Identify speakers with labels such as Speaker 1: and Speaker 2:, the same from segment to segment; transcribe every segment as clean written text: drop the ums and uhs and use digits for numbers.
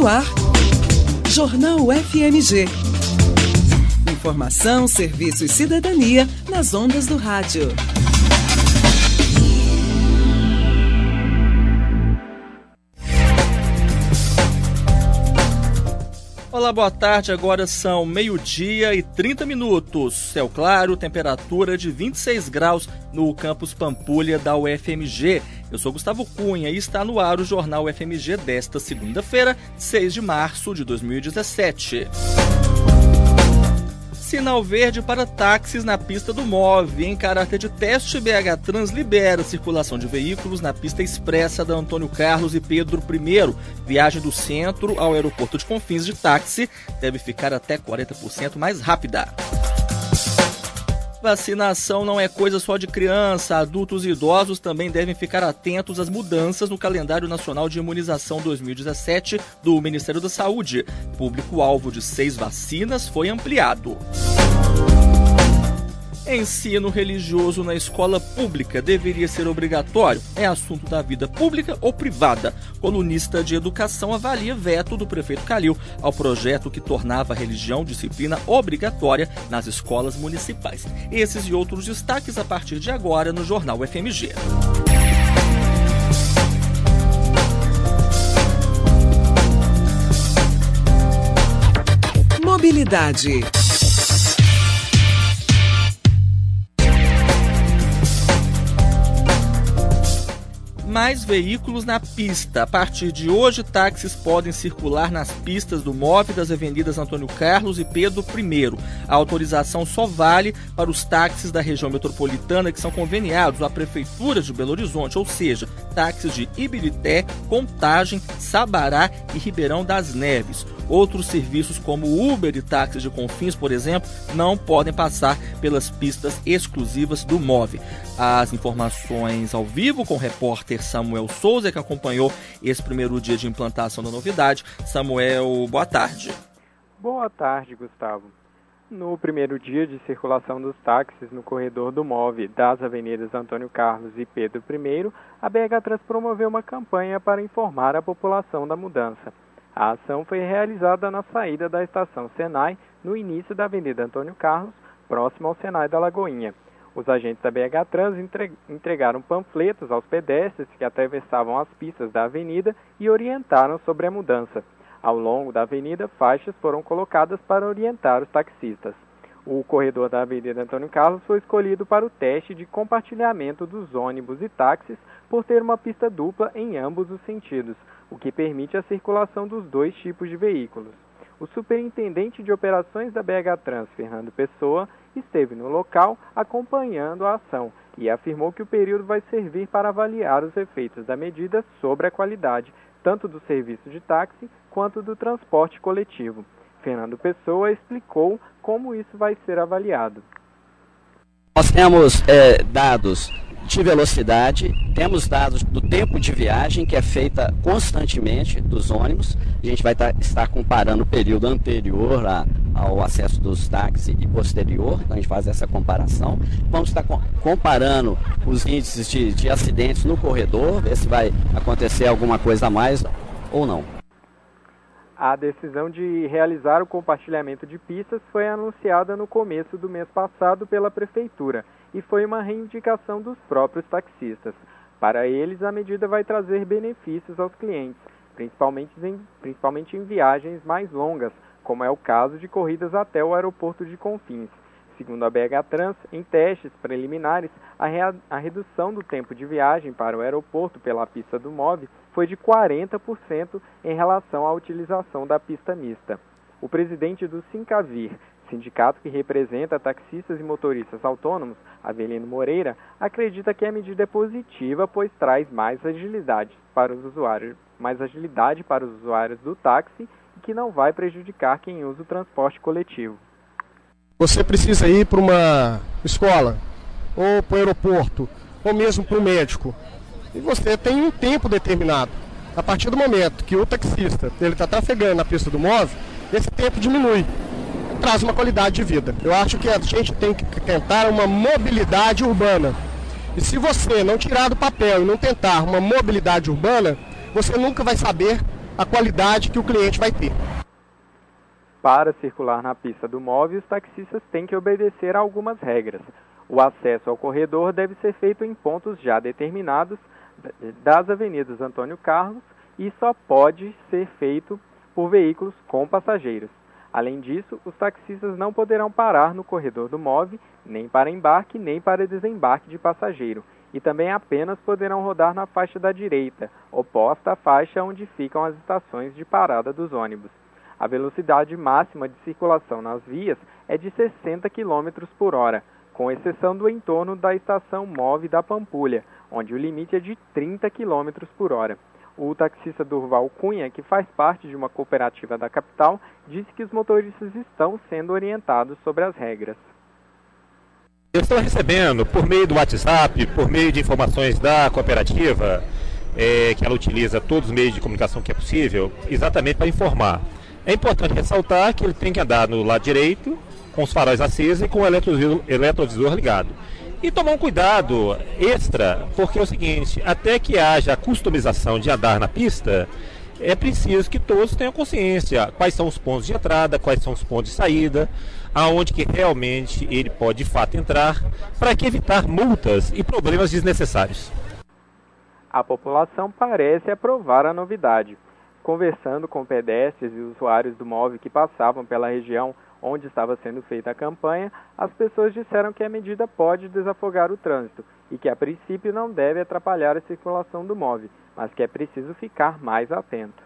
Speaker 1: No ar, Jornal FMG. Informação, serviço e cidadania nas ondas do rádio.
Speaker 2: Olá, boa tarde. Agora são 12h30. Céu claro, temperatura de 26 graus no campus Pampulha da UFMG. Eu sou Gustavo Cunha e está no ar o Jornal FMG desta segunda-feira, 6 de março de 2017. Sinal verde para táxis na pista do MOV. Em caráter de teste, BH Trans libera a circulação de veículos na pista expressa da Antônio Carlos e Pedro I. Viagem do centro ao aeroporto de Confins de táxi deve ficar até 40% mais rápida. Vacinação não é coisa só de criança. Adultos e idosos também devem ficar atentos às mudanças no calendário nacional de imunização 2017 do Ministério da Saúde. Público-alvo de 6 vacinas foi ampliado. Ensino religioso na escola pública deveria ser obrigatório? É assunto da vida pública ou privada? Colunista de educação avalia veto do prefeito Calil ao projeto que tornava a religião disciplina obrigatória nas escolas municipais. Esses e outros destaques a partir de agora no Jornal FMG.
Speaker 1: Mobilidade.
Speaker 2: Mais veículos na pista. A partir de hoje, táxis podem circular nas pistas do MOV das avenidas Antônio Carlos e Pedro I. A autorização só vale para os táxis da região metropolitana que são conveniados à Prefeitura de Belo Horizonte, ou seja, táxis de Ibirité, Contagem, Sabará e Ribeirão das Neves. Outros serviços como Uber e táxis de Confins, por exemplo, não podem passar pelas pistas exclusivas do MOV. As informações ao vivo com o repórter Samuel Souza, que acompanhou esse primeiro dia de implantação da novidade. Samuel, boa tarde.
Speaker 3: Boa tarde, Gustavo. No primeiro dia de circulação dos táxis no corredor do MOV das avenidas Antônio Carlos e Pedro I, a BH Trans promoveu uma campanha para informar a população da mudança. A ação foi realizada na saída da estação Senai, no início da Avenida Antônio Carlos, próximo ao Senai da Lagoinha. Os agentes da BH Trans entregaram panfletos aos pedestres que atravessavam as pistas da avenida e orientaram sobre a mudança. Ao longo da avenida, faixas foram colocadas para orientar os taxistas. O corredor da Avenida Antônio Carlos foi escolhido para o teste de compartilhamento dos ônibus e táxis por ter uma pista dupla em ambos os sentidos, o que permite a circulação dos dois tipos de veículos. O superintendente de operações da BH Trans, Fernando Pessoa, esteve no local acompanhando a ação e afirmou que o período vai servir para avaliar os efeitos da medida sobre a qualidade, tanto do serviço de táxi quanto do transporte coletivo. Fernando Pessoa explicou como isso vai ser avaliado.
Speaker 4: Nós temos dados de velocidade, temos dados do tempo de viagem, que é feita constantemente dos ônibus. A gente vai estar comparando o período anterior ao acesso dos táxis e posterior, então a gente faz essa comparação. Vamos estar comparando os índices de acidentes no corredor, ver se vai acontecer alguma coisa a mais ou não.
Speaker 3: A decisão de realizar o compartilhamento de pistas foi anunciada no começo do mês passado pela Prefeitura e foi uma reivindicação dos próprios taxistas. Para eles, a medida vai trazer benefícios aos clientes, principalmente em viagens mais longas, como é o caso de corridas até o aeroporto de Confins. Segundo a BH Trans, em testes preliminares, a redução do tempo de viagem para o aeroporto pela pista do MOV foi de 40% em relação à utilização da pista mista. O presidente do Sincavir, sindicato que representa taxistas e motoristas autônomos, Avelino Moreira, acredita que a medida é positiva, pois traz mais agilidade para os usuários do táxi e que não vai prejudicar quem usa o transporte coletivo.
Speaker 5: Você precisa ir para uma escola, ou para o aeroporto, ou mesmo para o médico. E você tem um tempo determinado. A partir do momento que o taxista está trafegando na pista do MOV, esse tempo diminui. Traz uma qualidade de vida. Eu acho que a gente tem que tentar uma mobilidade urbana. E se você não tirar do papel e não tentar uma mobilidade urbana, você nunca vai saber a qualidade que o cliente vai ter.
Speaker 3: Para circular na pista do MOV, os taxistas têm que obedecer a algumas regras. O acesso ao corredor deve ser feito em pontos já determinados das avenidas Antônio Carlos e só pode ser feito por veículos com passageiros. Além disso, os taxistas não poderão parar no corredor do MOV, nem para embarque, nem para desembarque de passageiro, e também apenas poderão rodar na faixa da direita, oposta à faixa onde ficam as estações de parada dos ônibus. A velocidade máxima de circulação nas vias é de 60 km por hora, com exceção do entorno da estação MOV da Pampulha, onde o limite é de 30 km por hora. O taxista Durval Cunha, que faz parte de uma cooperativa da capital, disse que os motoristas estão sendo orientados sobre as regras.
Speaker 6: Eu estou recebendo, por meio do WhatsApp, por meio de informações da cooperativa, que ela utiliza todos os meios de comunicação que é possível, exatamente para informar. É importante ressaltar que ele tem que andar no lado direito, com os faróis acesos e com o retrovisor ligado. E tomar um cuidado extra, porque é o seguinte, até que haja a customização de andar na pista, é preciso que todos tenham consciência quais são os pontos de entrada, quais são os pontos de saída, aonde que realmente ele pode de fato entrar, para que evitar multas e problemas desnecessários.
Speaker 3: A população parece aprovar a novidade. Conversando com pedestres e usuários do MOV que passavam pela região onde estava sendo feita a campanha, as pessoas disseram que a medida pode desafogar o trânsito e que a princípio não deve atrapalhar a circulação do MOV, mas que é preciso ficar mais atento.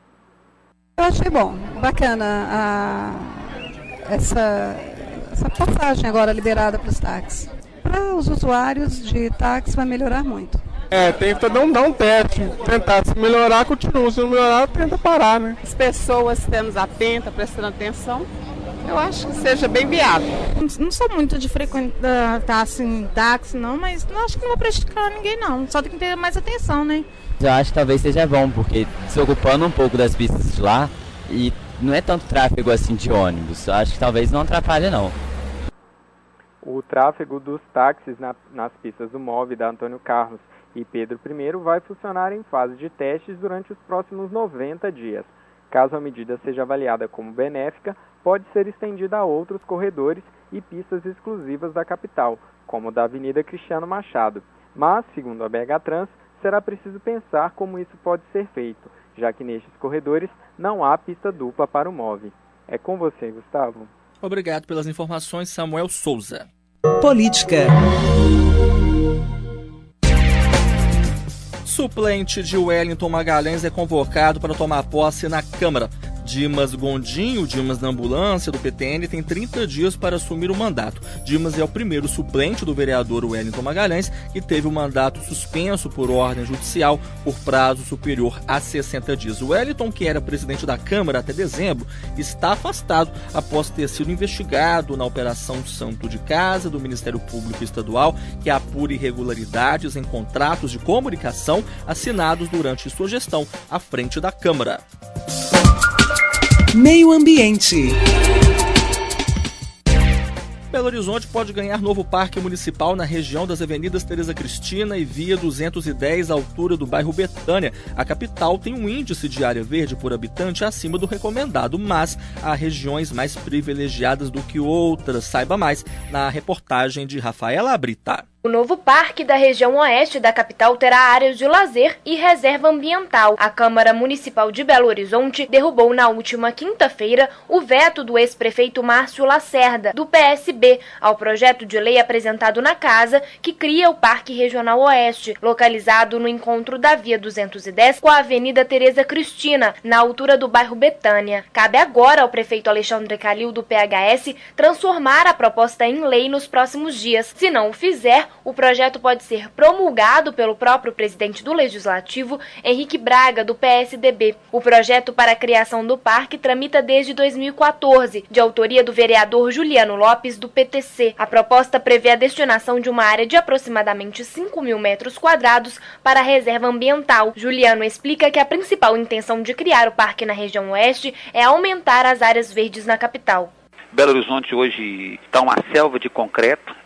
Speaker 7: Eu achei bom, bacana essa passagem agora liberada para os táxis. Para os usuários de táxi vai melhorar muito.
Speaker 5: Tem que dar um teste, tentar, se melhorar, continua, se não melhorar, tenta parar, né?
Speaker 8: As pessoas estamos atentas, prestando atenção, eu acho que seja bem viável.
Speaker 9: Não sou muito de frequentar táxi não, mas não acho que não vou prejudicar ninguém não, só tem que ter mais atenção, né?
Speaker 10: Eu acho que talvez seja bom, porque se ocupando um pouco das pistas de lá, e não é tanto tráfego assim de ônibus, eu acho que talvez não atrapalhe não.
Speaker 3: O tráfego dos táxis nas pistas do MOV da Antônio Carlos e Pedro I vai funcionar em fase de testes durante os próximos 90 dias. Caso a medida seja avaliada como benéfica, pode ser estendida a outros corredores e pistas exclusivas da capital, como da Avenida Cristiano Machado. Mas, segundo a BH Trans, será preciso pensar como isso pode ser feito, já que nestes corredores não há pista dupla para o MOV. É com você, Gustavo.
Speaker 2: Obrigado pelas informações, Samuel Souza.
Speaker 1: Política.
Speaker 2: Suplente de Wellington Magalhães é convocado para tomar posse na Câmara. Dimas Gondim, o Dimas da ambulância do PTN, tem 30 dias para assumir o mandato. Dimas é o primeiro suplente do vereador Wellington Magalhães, que teve o mandato suspenso por ordem judicial por prazo superior a 60 dias. O Wellington, que era presidente da Câmara até dezembro, está afastado após ter sido investigado na Operação Santo de Casa do Ministério Público Estadual, que apura irregularidades em contratos de comunicação assinados durante sua gestão à frente da Câmara.
Speaker 1: Meio Ambiente.
Speaker 2: Belo Horizonte pode ganhar novo parque municipal na região das avenidas Tereza Cristina e Via 210, à altura do bairro Betânia. A capital tem um índice de área verde por habitante acima do recomendado, mas há regiões mais privilegiadas do que outras. Saiba mais na reportagem de Rafaela Brita.
Speaker 11: O novo parque da região oeste da capital terá áreas de lazer e reserva ambiental. A Câmara Municipal de Belo Horizonte derrubou na última quinta-feira o veto do ex-prefeito Márcio Lacerda, do PSB, ao projeto de lei apresentado na Casa, que cria o Parque Regional Oeste, localizado no encontro da Via 210 com a Avenida Tereza Cristina, na altura do bairro Betânia. Cabe agora ao prefeito Alexandre Calil, do PHS, transformar a proposta em lei nos próximos dias. Se não o fizer, o projeto pode ser promulgado pelo próprio presidente do Legislativo, Henrique Braga, do PSDB. O projeto para a criação do parque tramita desde 2014, de autoria do vereador Juliano Lopes, do PTC. A proposta prevê a destinação de uma área de aproximadamente 5.000 metros quadrados para a reserva ambiental. Juliano explica que a principal intenção de criar o parque na região oeste é aumentar as áreas verdes na capital.
Speaker 12: Belo Horizonte hoje está uma selva de concreto,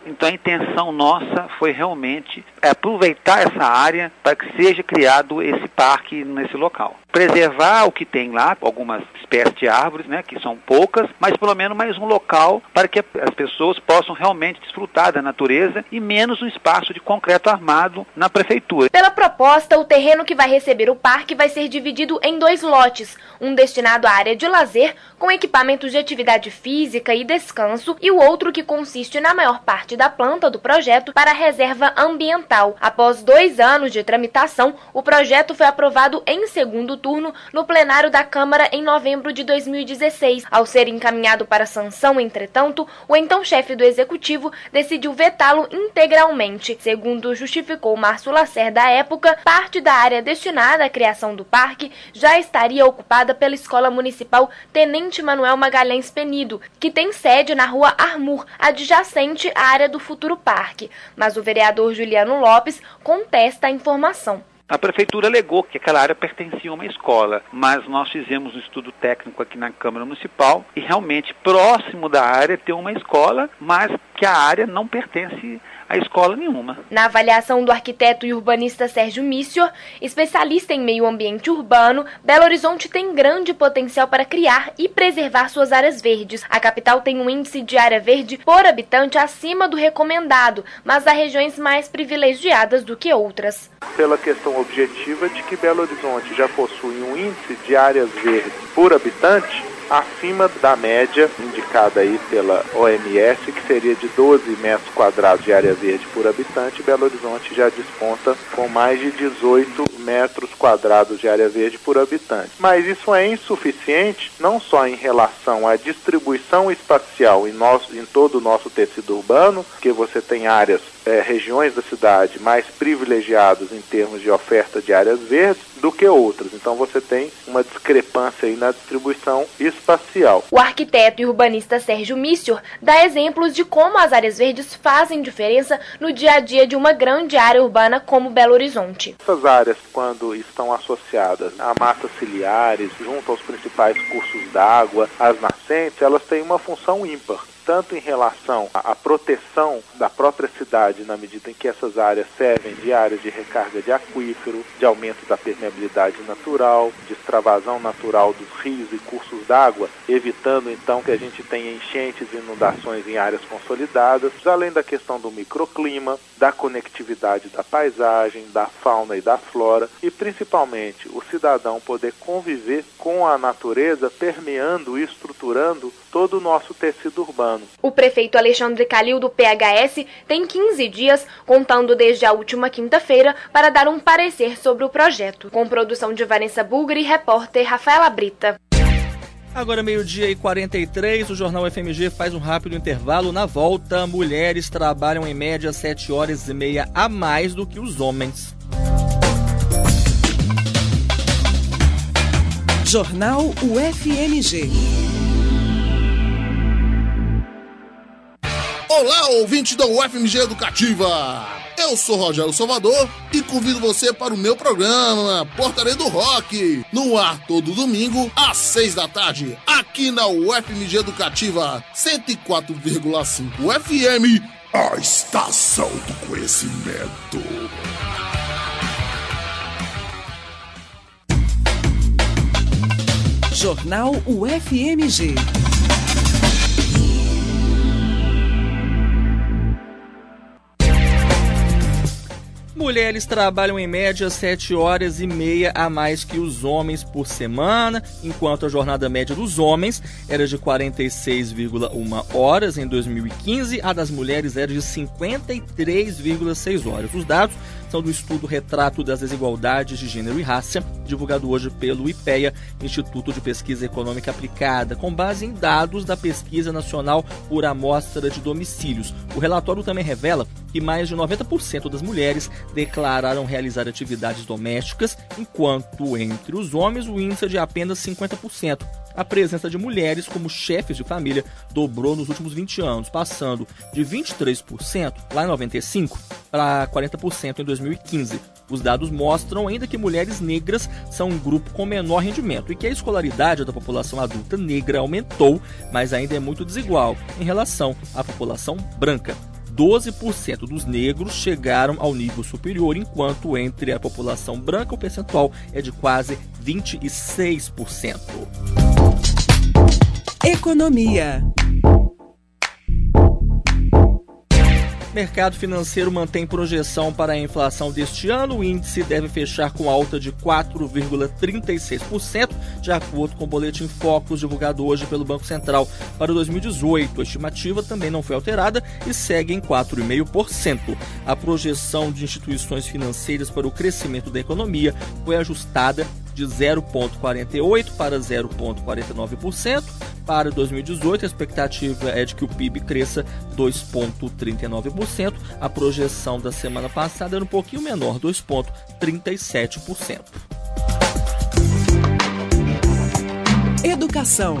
Speaker 12: Então a intenção nossa foi realmente aproveitar essa área para que seja criado esse parque nesse local. Preservar o que tem lá, algumas espécies de árvores, né, que são poucas, mas pelo menos mais um local para que as pessoas possam realmente desfrutar da natureza e menos um espaço de concreto armado na prefeitura.
Speaker 11: Pela proposta, o terreno que vai receber o parque vai ser dividido em 2 lotes, um destinado à área de lazer, com equipamentos de atividade física e descanso, e o outro que consiste na maior parte da planta do projeto para a reserva ambiental. Após 2 anos de tramitação, o projeto foi aprovado em segundo turno no plenário da Câmara em novembro de 2016. Ao ser encaminhado para sanção, entretanto, o então chefe do Executivo decidiu vetá-lo integralmente. Segundo justificou Márcio Lacerda à época, parte da área destinada à criação do parque já estaria ocupada pela Escola Municipal Tenente Manuel Magalhães Penido, que tem sede na Rua Armur, adjacente à área do futuro parque. Mas o vereador Juliano Lopes contesta a informação.
Speaker 12: A prefeitura alegou que aquela área pertencia a uma escola, mas nós fizemos um estudo técnico aqui na Câmara Municipal e realmente próximo da área tem uma escola, mas que a área não pertence a escola nenhuma.
Speaker 11: Na avaliação do arquiteto e urbanista Sérgio Missior, especialista em meio ambiente urbano, Belo Horizonte tem grande potencial para criar e preservar suas áreas verdes. A capital tem um índice de área verde por habitante acima do recomendado, mas há regiões mais privilegiadas do que outras.
Speaker 13: Pela questão objetiva de que Belo Horizonte já possui um índice de áreas verdes por habitante acima da média indicada aí pela OMS, que seria de 12 metros quadrados de área verde por habitante. Belo Horizonte já desponta com mais de 18 metros quadrados de área verde por habitante. Mas isso é insuficiente, não só em relação à distribuição espacial em todo o nosso tecido urbano, que você tem áreas, regiões da cidade mais privilegiadas em termos de oferta de áreas verdes do que outras. Então você tem uma discrepância aí na distribuição espacial.
Speaker 11: O arquiteto e urbanista Sérgio Missior dá exemplos de como as áreas verdes fazem diferença no dia a dia de uma grande área urbana como Belo Horizonte.
Speaker 13: Essas áreas, quando estão associadas a matas ciliares, junto aos principais cursos d'água, às nascentes, elas têm uma função ímpar, tanto em relação à proteção da própria cidade, na medida em que essas áreas servem de áreas de recarga de aquífero, de aumento da permeabilidade natural, de extravasão natural dos rios e cursos d'água, evitando então que a gente tenha enchentes e inundações em áreas consolidadas, além da questão do microclima, da conectividade da paisagem, da fauna e da flora, e principalmente o cidadão poder conviver com a natureza, permeando e estruturando todo o nosso tecido urbano.
Speaker 11: O prefeito Alexandre Calil, do PHS, tem 15 dias, contando desde a última quinta-feira, para dar um parecer sobre o projeto. Com produção de Vanessa Bulgari e repórter Rafaela Brita.
Speaker 2: Agora 12h43, o Jornal FMG faz um rápido intervalo. Na volta, mulheres trabalham em média 7 horas e meia a mais do que os homens.
Speaker 1: Jornal UFMG.
Speaker 14: Olá, ouvinte da UFMG Educativa! Eu sou Rogério Salvador e convido você para o meu programa Portaria do Rock, no ar todo domingo às 6 da tarde, aqui na UFMG Educativa 104,5 FM, a estação do conhecimento.
Speaker 1: Jornal UFMG.
Speaker 2: Mulheres trabalham em média 7 horas e meia a mais que os homens por semana, enquanto a jornada média dos homens era de 46,1 horas em 2015, a das mulheres era de 53,6 horas. Os dados são do estudo Retrato das Desigualdades de Gênero e Raça, divulgado hoje pelo IPEA, Instituto de Pesquisa Econômica Aplicada, com base em dados da Pesquisa Nacional por Amostra de Domicílios. O relatório também revela que mais de 90% das mulheres declararam realizar atividades domésticas, enquanto entre os homens o índice é de apenas 50%. A presença de mulheres como chefes de família dobrou nos últimos 20 anos, passando de 23% lá em 95 para 40% em 2015. Os dados mostram ainda que mulheres negras são um grupo com menor rendimento e que a escolaridade da população adulta negra aumentou, mas ainda é muito desigual em relação à população branca. 12% dos negros chegaram ao nível superior, enquanto entre a população branca o percentual é de quase 26%.
Speaker 1: Economia.
Speaker 2: Mercado financeiro mantém projeção para a inflação deste ano. O índice deve fechar com alta de 4,36%, de acordo com o boletim Focus divulgado hoje pelo Banco Central. Para 2018, a estimativa também não foi alterada e segue em 4,5%. A projeção de instituições financeiras para o crescimento da economia foi ajustada de 0,48% para 0,49%. Para 2018, a expectativa é de que o PIB cresça 2,39%. A projeção da semana passada era um pouquinho menor, 2,37%.
Speaker 1: Educação.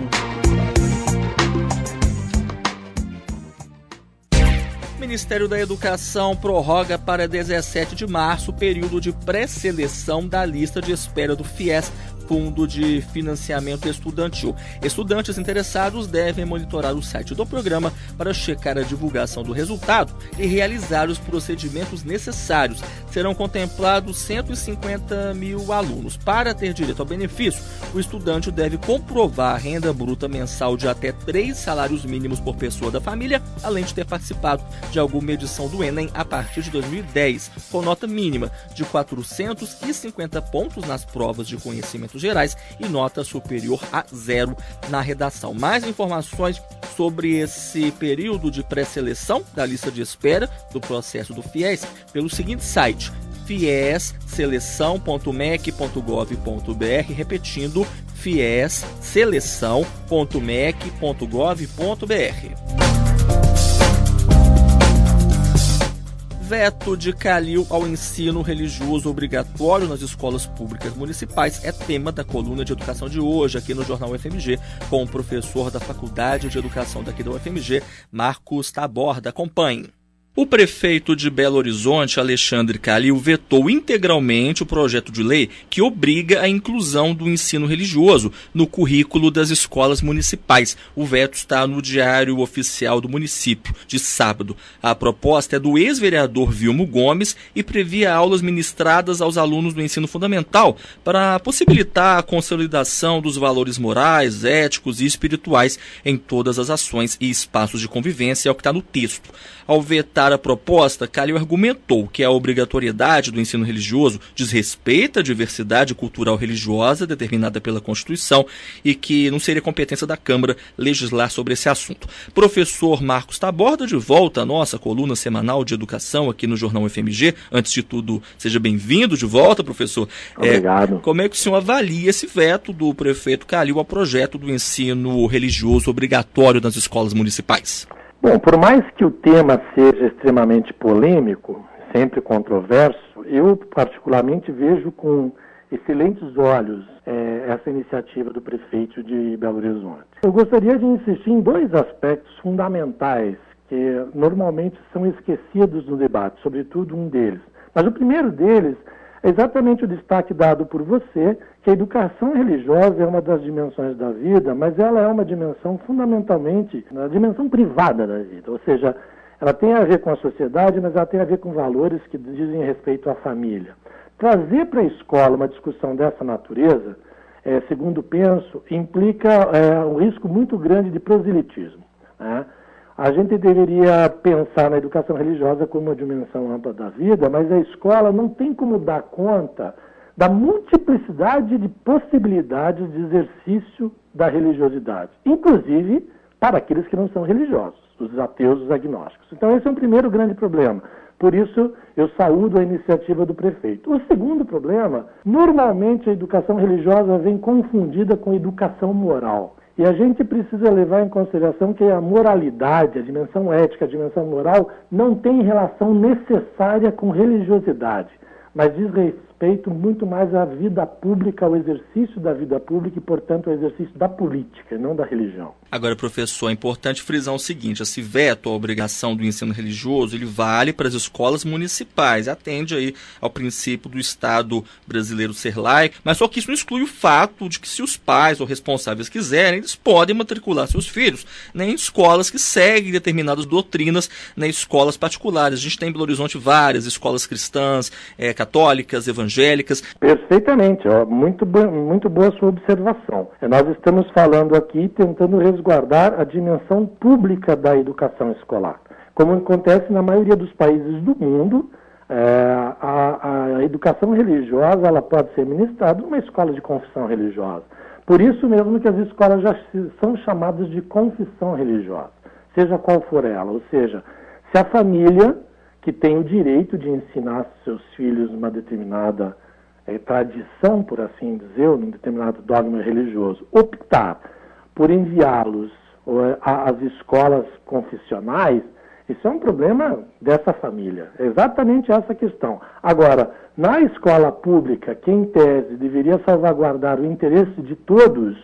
Speaker 2: O Ministério da Educação prorroga para 17 de março o período de pré-seleção da lista de espera do FIES, Fundo de Financiamento Estudantil. Estudantes interessados devem monitorar o site do programa para checar a divulgação do resultado e realizar os procedimentos necessários. Serão contemplados 150 mil alunos. Para ter direito ao benefício, o estudante deve comprovar a renda bruta mensal de até 3 salários mínimos por pessoa da família, além de ter participado de alguma edição do Enem a partir de 2010, com nota mínima de 450 pontos nas provas de conhecimento gerais e nota superior a 0 na redação. Mais informações sobre esse período de pré-seleção da lista de espera do processo do FIES pelo seguinte site: fiesseleção.mec.gov.br, repetindo, fiesseleção.mec.gov.br. Veto de Calil ao ensino religioso obrigatório nas escolas públicas municipais é tema da coluna de educação de hoje aqui no Jornal UFMG, com o professor da Faculdade de Educação daqui da UFMG, Marcos Taborda. Acompanhe. O prefeito de Belo Horizonte, Alexandre Calil, vetou integralmente o projeto de lei que obriga a inclusão do ensino religioso no currículo das escolas municipais. O veto está no Diário Oficial do município, de sábado. A proposta é do ex-vereador Vilmo Gomes e previa aulas ministradas aos alunos do ensino fundamental para possibilitar a consolidação dos valores morais, éticos e espirituais em todas as ações e espaços de convivência, é o que está no texto. Ao vetar a proposta, Calil argumentou que a obrigatoriedade do ensino religioso desrespeita a diversidade cultural religiosa determinada pela Constituição e que não seria competência da Câmara legislar sobre esse assunto. Professor Marcos Taborda, de volta à nossa coluna semanal de educação aqui no Jornal UFMG. Antes de tudo, seja bem-vindo de volta, professor.
Speaker 15: Obrigado.
Speaker 2: Como é que o senhor avalia esse veto do prefeito Calil ao projeto do ensino religioso obrigatório nas escolas municipais?
Speaker 15: Bom, por mais que o tema seja extremamente polêmico, sempre controverso, eu particularmente vejo com excelentes olhos essa iniciativa do prefeito de Belo Horizonte. Eu gostaria de insistir em dois aspectos fundamentais que normalmente são esquecidos no debate, sobretudo um deles. Mas o primeiro deles é exatamente o destaque dado por você, que a educação religiosa é uma das dimensões da vida, mas ela é uma dimensão fundamentalmente, uma dimensão privada da vida, ou seja, ela tem a ver com a sociedade, mas ela tem a ver com valores que dizem respeito à família. Trazer para a escola uma discussão dessa natureza, segundo penso, implica um risco muito grande de proselitismo, né? A gente deveria pensar na educação religiosa como uma dimensão ampla da vida, mas a escola não tem como dar conta da multiplicidade de possibilidades de exercício da religiosidade, inclusive para aqueles que não são religiosos, os ateus, os agnósticos. Então esse é um primeiro grande problema. Por isso eu saúdo a iniciativa do prefeito. O segundo problema, normalmente a educação religiosa vem confundida com educação moral. E a gente precisa levar em consideração que a moralidade, a dimensão ética, a dimensão moral, não tem relação necessária com religiosidade, mas diz respeito respeito muito mais à vida pública, ao exercício da vida pública e, portanto, ao exercício da política, não da religião.
Speaker 2: Agora, professor, é importante frisar o seguinte: esse veto à obrigação do ensino religioso, ele vale para as escolas municipais, atende aí ao princípio do Estado brasileiro ser laico, mas só que isso não exclui o fato de que, se os pais ou responsáveis quiserem, eles podem matricular seus filhos em escolas que seguem determinadas doutrinas, escolas particulares. A gente tem em Belo Horizonte várias escolas cristãs, católicas, evangélicas.
Speaker 15: Perfeitamente, muito boa a sua observação. Nós estamos falando aqui tentando resguardar a dimensão pública da educação escolar. Como acontece na maioria dos países do mundo, a educação religiosa ela pode ser ministrada numa escola de confissão religiosa. Por isso mesmo que as escolas já são chamadas de confissão religiosa, seja qual for ela. Ou seja, se a família, que tem o direito de ensinar seus filhos uma determinada tradição, por assim dizer, ou num determinado dogma religioso, optar por enviá-los às escolas confissionais, isso é um problema dessa família. É exatamente essa questão. Agora, na escola pública, que em tese deveria salvaguardar o interesse de todos,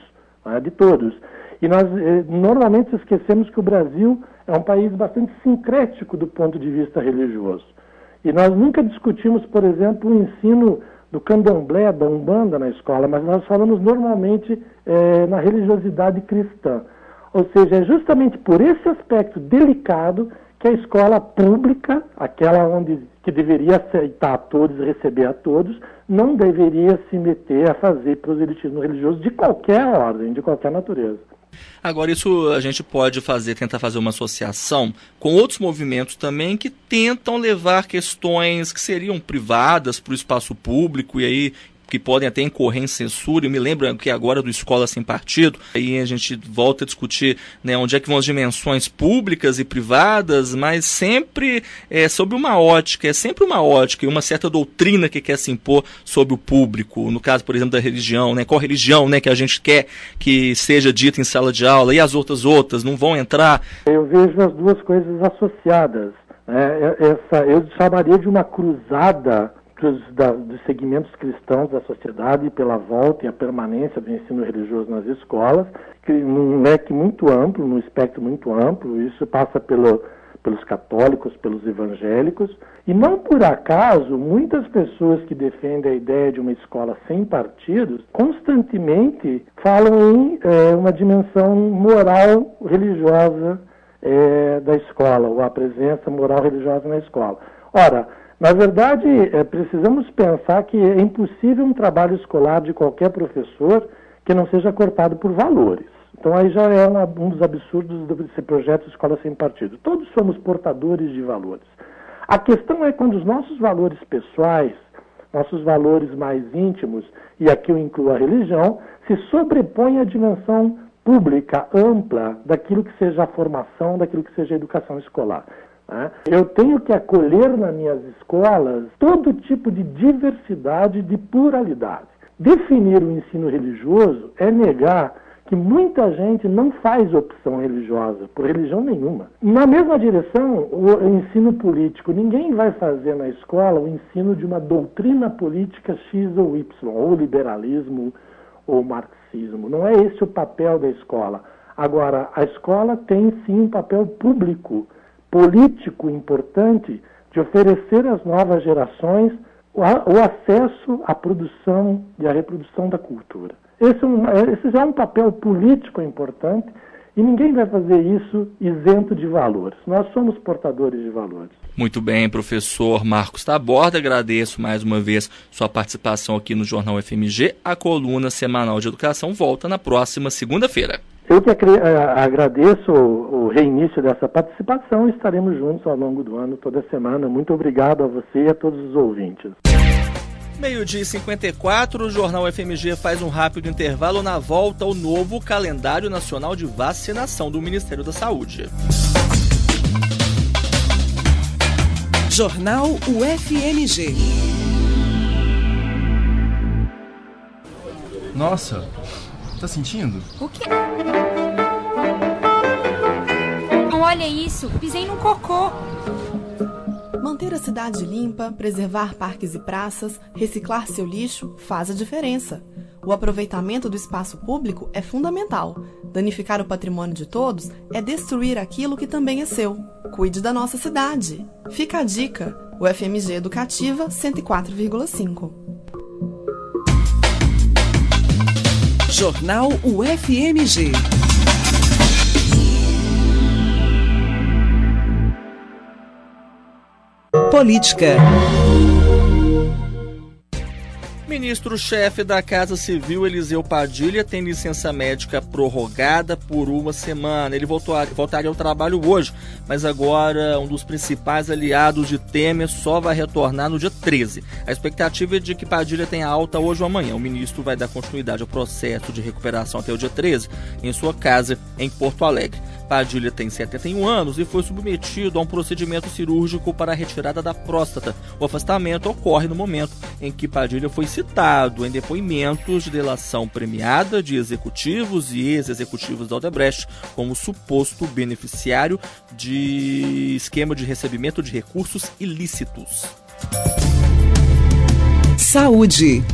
Speaker 15: e nós normalmente esquecemos que o Brasil é um país bastante sincrético do ponto de vista religioso. E nós nunca discutimos, por exemplo, o ensino do candomblé, da umbanda na escola, mas nós falamos normalmente na religiosidade cristã. Ou seja, é justamente por esse aspecto delicado que a escola pública, aquela que deveria aceitar a todos e receber a todos, não deveria se meter a fazer proselitismo religioso de qualquer ordem, de qualquer natureza.
Speaker 2: Agora, isso a gente pode tentar fazer uma associação com outros movimentos também que tentam levar questões que seriam privadas para o espaço público e aí que podem até incorrer em censura. Eu me lembro que agora do Escola Sem Partido, aí a gente volta a discutir onde é que vão as dimensões públicas e privadas, mas sempre sob uma ótica, e uma certa doutrina que quer se impor sobre o público. No caso, por exemplo, da religião, qual religião que a gente quer que seja dita em sala de aula, e as outras não vão entrar?
Speaker 15: Eu vejo as duas coisas associadas. Eu chamaria de uma cruzada dos segmentos cristãos da sociedade pela volta e a permanência do ensino religioso nas escolas, que num leque muito amplo, num espectro muito amplo. Isso passa pelos católicos, pelos evangélicos, e não por acaso muitas pessoas que defendem a ideia de uma escola sem partidos constantemente falam em uma dimensão moral religiosa da escola, ou a presença moral religiosa na escola. Ora, na verdade, precisamos pensar que é impossível um trabalho escolar de qualquer professor que não seja cortado por valores. Então aí já é um dos absurdos desse projeto Escola Sem Partido. Todos somos portadores de valores. A questão é quando os nossos valores pessoais, nossos valores mais íntimos, e aqui eu incluo a religião, se sobrepõem à dimensão pública, ampla, daquilo que seja a formação, daquilo que seja a educação escolar. Eu tenho que acolher nas minhas escolas todo tipo de diversidade, de pluralidade. Definir o ensino religioso é negar que muita gente não faz opção religiosa, por religião nenhuma. Na mesma direção, o ensino político. Ninguém vai fazer na escola o ensino de uma doutrina política X ou Y, ou liberalismo ou marxismo. Não é esse o papel da escola. Agora, a escola tem sim um papel público, político importante, de oferecer às novas gerações o acesso à produção e à reprodução da cultura. Esse já é um papel político importante e ninguém vai fazer isso isento de valores. Nós somos portadores de valores.
Speaker 2: Muito bem, professor Marcos Taborda, agradeço mais uma vez sua participação aqui no Jornal FMG. A coluna semanal de educação volta na próxima segunda-feira.
Speaker 15: Eu que agradeço o reinício dessa participação e estaremos juntos ao longo do ano, toda semana. Muito obrigado a você e a todos os ouvintes.
Speaker 2: 12h54, o Jornal FMG faz um rápido intervalo. Na volta, o novo calendário nacional de vacinação do Ministério da Saúde.
Speaker 1: Jornal UFMG.
Speaker 16: Nossa, tá sentindo?
Speaker 17: O quê? Olha isso, pisei num cocô. Manter a cidade limpa, preservar parques e praças, reciclar seu lixo faz a diferença. O aproveitamento do espaço público é fundamental. Danificar o patrimônio de todos é destruir aquilo que também é seu. Cuide da nossa cidade. Fica a dica. O FMG Educativa 104,5.
Speaker 1: Jornal UFMG. Política.
Speaker 2: Ministro-chefe da Casa Civil, Eliseu Padilha, tem licença médica prorrogada por uma semana. Ele voltaria ao trabalho hoje, mas agora um dos principais aliados de Temer só vai retornar no dia 13. A expectativa é de que Padilha tenha alta hoje ou amanhã. O ministro vai dar continuidade ao processo de recuperação até o dia 13, em sua casa em Porto Alegre. Padilha tem 71 anos e foi submetido a um procedimento cirúrgico para a retirada da próstata. O afastamento ocorre no momento em que Padilha foi citado em depoimentos de delação premiada de executivos e ex-executivos da Odebrecht como suposto beneficiário de esquema de recebimento de recursos ilícitos.
Speaker 1: Saúde.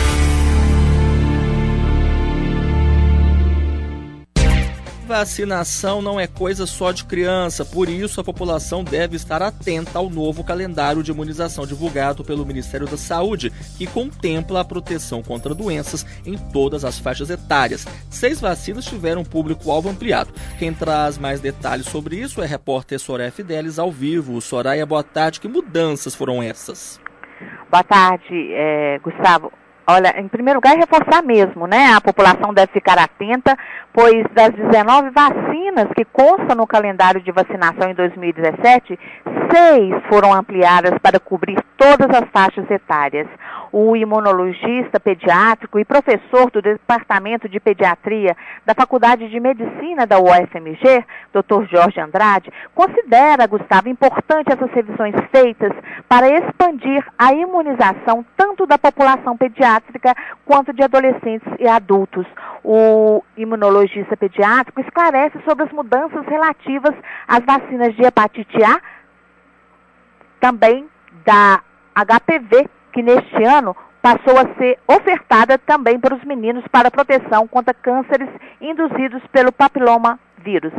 Speaker 2: Vacinação não é coisa só de criança, por isso a população deve estar atenta ao novo calendário de imunização divulgado pelo Ministério da Saúde, que contempla a proteção contra doenças em todas as faixas etárias. 6 vacinas tiveram público-alvo ampliado. Quem traz mais detalhes sobre isso é a repórter Soraya Fidelis, ao vivo. Soraya, boa tarde. Que mudanças foram essas?
Speaker 18: Boa tarde, Gustavo. Olha, em primeiro lugar, reforçar mesmo, né? A população deve ficar atenta, pois das 19 vacinas que constam no calendário de vacinação em 2017, 6 foram ampliadas para cobrir todas as faixas etárias. O imunologista pediátrico e professor do Departamento de Pediatria da Faculdade de Medicina da UFMG, Dr. Jorge Andrade, considera, Gustavo, importante essas revisões feitas para expandir a imunização tanto da população pediátrica quanto de adolescentes e adultos. O imunologista pediátrico esclarece sobre as mudanças relativas às vacinas de hepatite A, também da HPV, que neste ano passou a ser ofertada também para os meninos para proteção contra cânceres induzidos pelo papiloma vírus.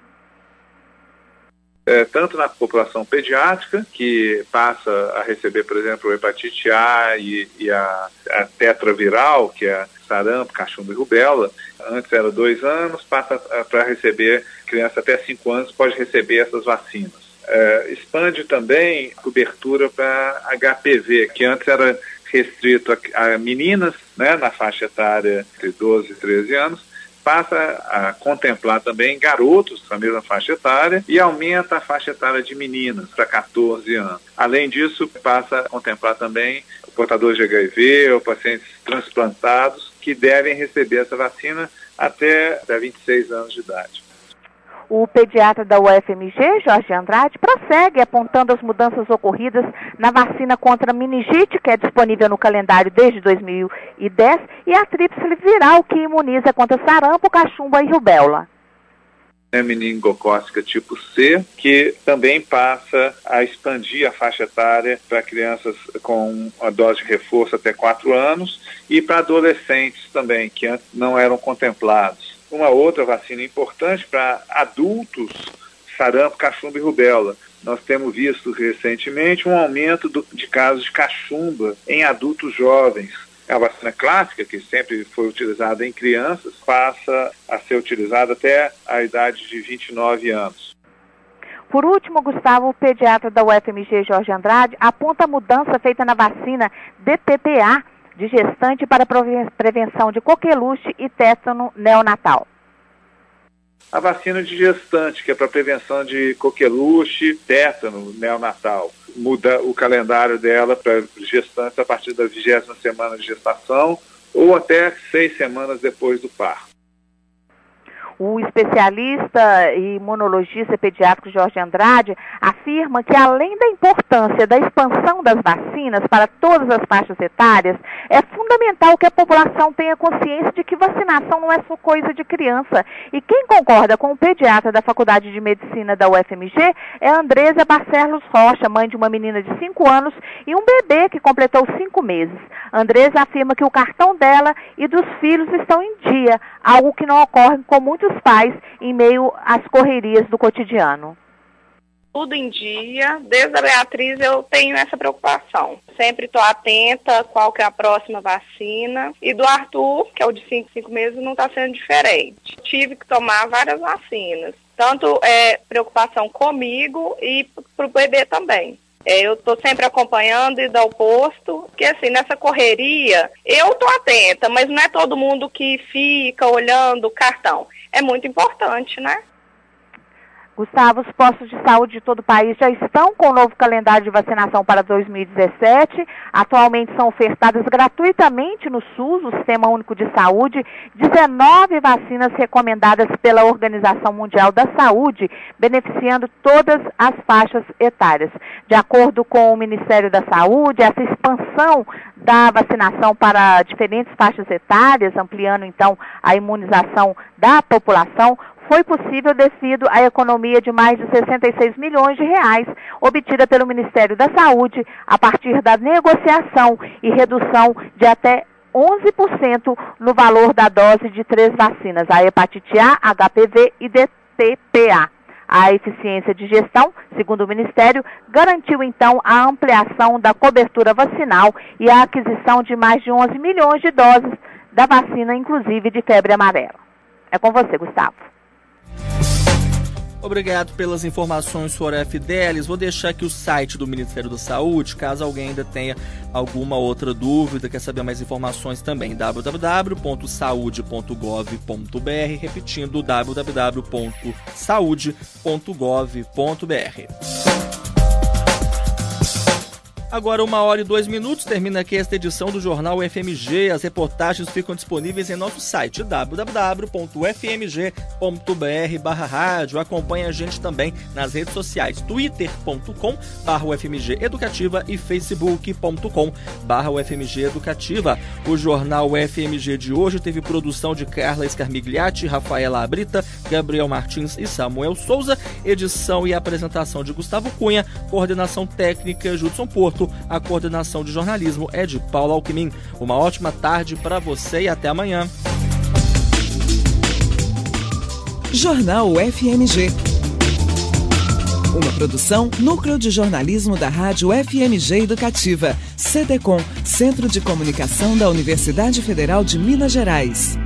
Speaker 13: Tanto na população pediátrica, que passa a receber, por exemplo, a hepatite A e a tetraviral, que é sarampo, cachumba e rubéola. Antes era 2 anos, passa para receber, criança até 5 anos pode receber essas vacinas. Expande também a cobertura para HPV, que antes era restrito a meninas, né, na faixa etária de 12 e 13 anos, passa a contemplar também garotos na mesma faixa etária e aumenta a faixa etária de meninas para 14 anos. Além disso, passa a contemplar também portadores de HIV ou pacientes transplantados que devem receber essa vacina até 26 anos de idade.
Speaker 18: O pediatra da UFMG, Jorge Andrade, prossegue apontando as mudanças ocorridas na vacina contra a meningite, que é disponível no calendário desde 2010, e a tríplice viral, que imuniza contra sarampo, cachumba e rubéola.
Speaker 13: Meningocócica tipo C, que também passa a expandir a faixa etária para crianças com a dose de reforço até 4 anos e para adolescentes também, que antes não eram contemplados. Uma outra vacina importante para adultos, sarampo, cachumba e rubéola. Nós temos visto recentemente um aumento de casos de cachumba em adultos jovens. A vacina clássica, que sempre foi utilizada em crianças, passa a ser utilizada até a idade de 29 anos.
Speaker 18: Por último, Gustavo, o pediatra da UFMG, Jorge Andrade, aponta a mudança feita na vacina DTPA, de gestante para prevenção de coqueluche e tétano neonatal.
Speaker 13: A vacina de gestante, que é para prevenção de coqueluche, tétano neonatal, muda o calendário dela para gestantes a partir da 20ª semana de gestação ou até 6 semanas depois do parto.
Speaker 18: O especialista e imunologista pediátrico Jorge Andrade afirma que, além da importância da expansão das vacinas para todas as faixas etárias, é fundamental que a população tenha consciência de que vacinação não é só coisa de criança. E quem concorda com o pediatra da Faculdade de Medicina da UFMG é a Andresa Barcelos Rocha, mãe de uma menina de 5 anos e um bebê que completou 5 meses. Andresa afirma que o cartão dela e dos filhos estão em dia, algo que não ocorre com muitos pais em meio às correrias do cotidiano.
Speaker 19: Tudo em dia, desde a Beatriz eu tenho essa preocupação. Sempre estou atenta qual que é a próxima vacina. E do Arthur, que é o de 5 meses, não está sendo diferente. Tive que tomar várias vacinas. Tanto preocupação comigo e para o bebê também. Eu estou sempre acompanhando e ao posto, porque assim, nessa correria, eu estou atenta, mas não é todo mundo que fica olhando o cartão. É muito importante, né?
Speaker 18: Gustavo, os postos de saúde de todo o país já estão com o novo calendário de vacinação para 2017. Atualmente são ofertadas gratuitamente no SUS, o Sistema Único de Saúde, 19 vacinas recomendadas pela Organização Mundial da Saúde, beneficiando todas as faixas etárias. De acordo com o Ministério da Saúde, essa expansão da vacinação para diferentes faixas etárias, ampliando então a imunização da população, foi possível devido à economia de mais de 66 milhões de reais obtida pelo Ministério da Saúde a partir da negociação e redução de até 11% no valor da dose de 3 vacinas, a hepatite A, HPV e DTPA. A eficiência de gestão, segundo o Ministério, garantiu então a ampliação da cobertura vacinal e a aquisição de mais de 11 milhões de doses da vacina, inclusive de febre amarela. É com você, Gustavo.
Speaker 2: Obrigado pelas informações, Sora Fidelis. Vou deixar aqui o site do Ministério da Saúde, caso alguém ainda tenha alguma outra dúvida, quer saber mais informações também, www.saude.gov.br, repetindo, www.saude.gov.br. Agora 1h02, termina aqui esta edição do Jornal UFMG. As reportagens ficam disponíveis em nosso site www.ufmg.br/rádio. Acompanhe a gente também nas redes sociais, twitter.com/UFMG Educativa e facebook.com/UFMG Educativa. O Jornal UFMG de hoje teve produção de Carla Scarmigliati, Rafaela Abrita, Gabriel Martins e Samuel Souza, edição e apresentação de Gustavo Cunha, coordenação técnica Judson Porto. A coordenação de jornalismo é de Paulo Alckmin. Uma ótima tarde para você e até amanhã.
Speaker 1: Jornal UFMG. Uma produção Núcleo de Jornalismo da Rádio UFMG Educativa. CDCom, Centro de Comunicação da Universidade Federal de Minas Gerais.